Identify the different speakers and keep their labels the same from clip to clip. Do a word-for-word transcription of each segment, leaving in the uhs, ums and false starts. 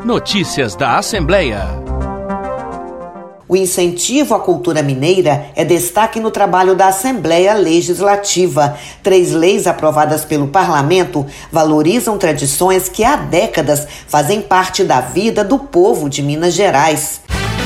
Speaker 1: Notícias da Assembleia.
Speaker 2: O incentivo à cultura mineira é destaque no trabalho da Assembleia Legislativa. Três leis aprovadas pelo Parlamento valorizam tradições que há décadas fazem parte da vida do povo de Minas Gerais.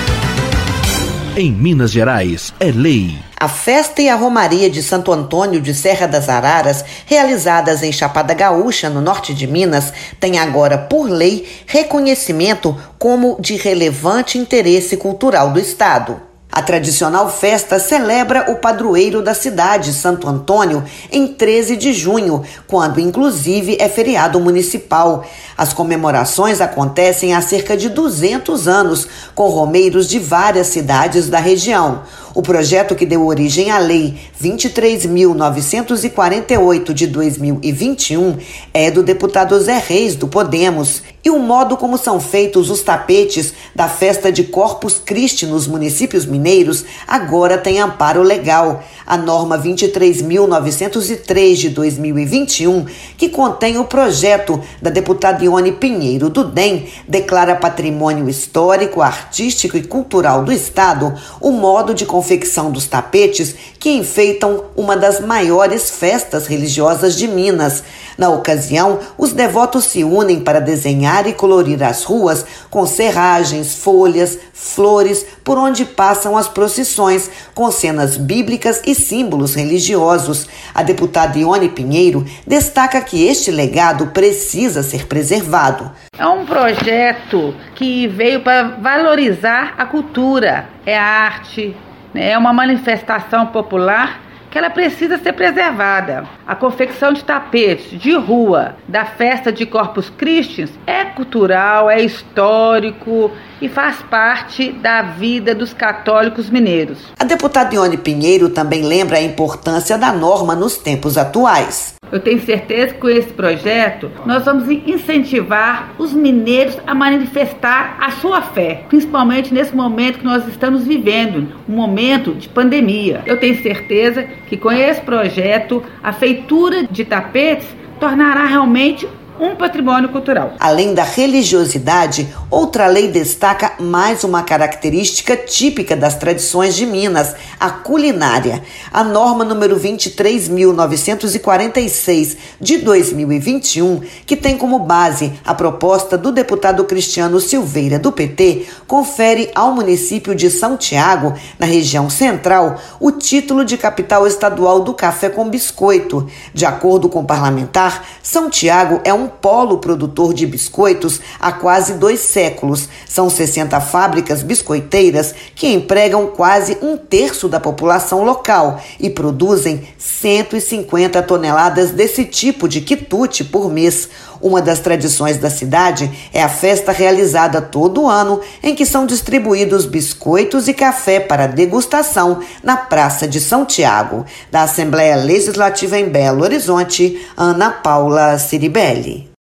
Speaker 1: Em Minas Gerais, é lei.
Speaker 2: A festa e a romaria de Santo Antônio de Serra das Araras, realizadas em Chapada Gaúcha, no norte de Minas, têm agora, por lei, reconhecimento como de relevante interesse cultural do Estado. A tradicional festa celebra o padroeiro da cidade, Santo Antônio, em treze de junho, quando inclusive é feriado municipal. As comemorações acontecem há cerca de duzentos anos, com romeiros de várias cidades da região. O projeto que deu origem à Lei vinte e três mil novecentos e quarenta e oito de dois mil e vinte e um é do deputado Zé Reis, do Podemos. E o modo como são feitos os tapetes da festa de Corpus Christi nos municípios mineiros agora tem amparo legal. A norma vinte e três mil novecentos e três de dois mil e vinte e um, que contém o projeto da deputada Ione Pinheiro, do D E M, declara patrimônio histórico, artístico e cultural do Estado o modo de confecção dos tapetes que enfeitam uma das maiores festas religiosas de Minas. Na ocasião, os devotos se unem para desenhar e colorir as ruas com serragens, folhas, flores, por onde passam as procissões, com cenas bíblicas e símbolos religiosos. A deputada Ione Pinheiro destaca que este legado precisa ser preservado.
Speaker 3: É um projeto que veio para valorizar a cultura, é a arte, né? É uma manifestação popular que ela precisa ser preservada. A confecção de tapetes de rua da festa de Corpus Christi é cultural, é histórico e faz parte da vida dos católicos mineiros.
Speaker 2: A deputada Ione Pinheiro também lembra a importância da norma nos tempos atuais.
Speaker 3: Eu tenho certeza que com esse projeto nós vamos incentivar os mineiros a manifestar a sua fé, principalmente nesse momento que nós estamos vivendo, um momento de pandemia. Eu tenho certeza que com esse projeto a feitura de tapetes tornará realmente um patrimônio cultural.
Speaker 2: Além da religiosidade, outra lei destaca mais uma característica típica das tradições de Minas, a culinária. A norma número vinte e três mil novecentos e quarenta e seis de dois mil e vinte e um, que tem como base a proposta do deputado Cristiano Silveira, do P T, confere ao município de São Tiago, na região central, o título de capital estadual do café com biscoito. De acordo com o parlamentar, São Tiago é um polo produtor de biscoitos há quase dois séculos. São sessenta fábricas biscoiteiras que empregam quase um terço da população local e produzem cento e cinquenta toneladas desse tipo de quitute por mês. Uma das tradições da cidade é a festa realizada todo ano, em que são distribuídos biscoitos e café para degustação na Praça de São Tiago. Da Assembleia Legislativa em Belo Horizonte, Ana Paula Ciribelli.